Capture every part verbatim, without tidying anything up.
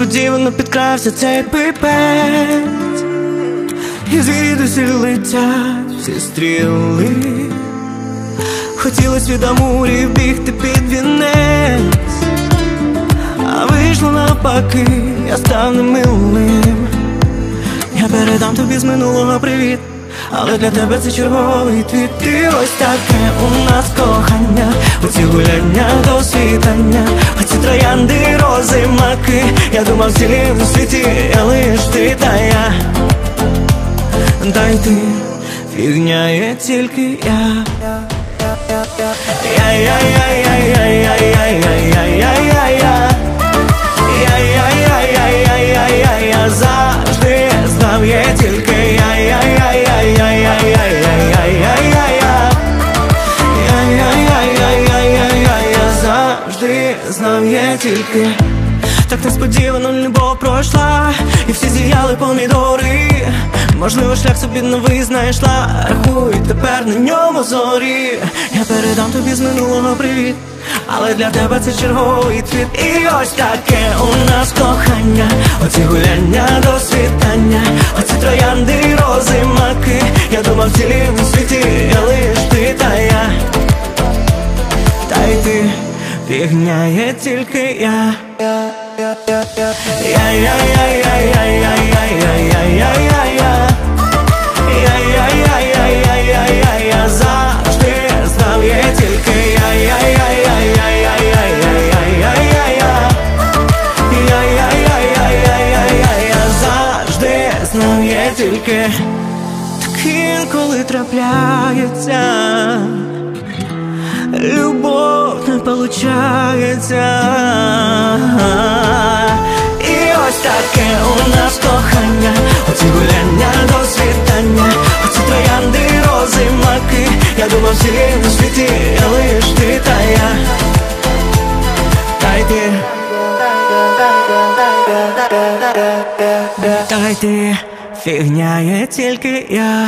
несподівано підкрався цей пипець, і звідусіль летять всі стріли. Хотілось від амурів бігти під вінець, а вийшло навпаки, я став немилим. Я передам тобі з минулого привіт, але для тебе це черговий твіт. І ось таке у нас кохання, оці гуляння до світання, оці троянди, рози, маки. Я думав, цілим на світі я лиш ти та я. Та й ти, фігня є тільки я. Я-я-я-я-я-я-я-я-я-я-я. Я-я-я-я-я-я-я-я. Завжди знав, є тільки я. Я-я-я-я-я-я-я-я-я-я. Я-я-я-я-я-я-я-я. Завжди знав, є тільки. Так несподівано любов пройшла, і всі зів'яли помідори. Можливо, шлях собі новий знайшла, рахуй тепер на ньому зорі. Я передам тобі з минулого привіт, але для тебе це черговий твіт. І ось таке у нас кохання, оці гуляння до світання, оці троянди, рози, маки. Я думав, цілім у світі я лиш ти та я. Та й ти, фігня є тільки я. Я-я-я-я-я-я-я-я-я-я-я. Я-я-я-я-я-я-я-я. Завжди знав, є тільки я. Я-я-я-я-я-я-я-я-я-я. Я-я-я-я-я-я-я-я. Завжди знав, є тільки. Так інколи трапляється, любов не получається. І ось таке у нас кохання, оці гуляння до світання, оці троянди, рози, маки. Я думав, цілим на світі я лиш ти та я. Та й ти, та й ти, фігня є тільки я.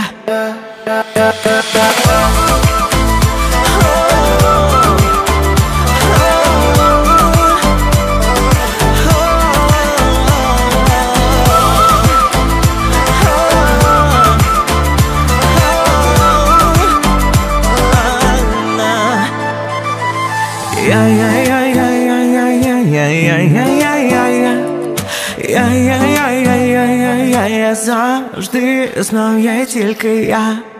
Я-я-я-я-я-я-я-я-я-я. Я-я-я-я-я-я-я-я. Завжди знав, я тільки я.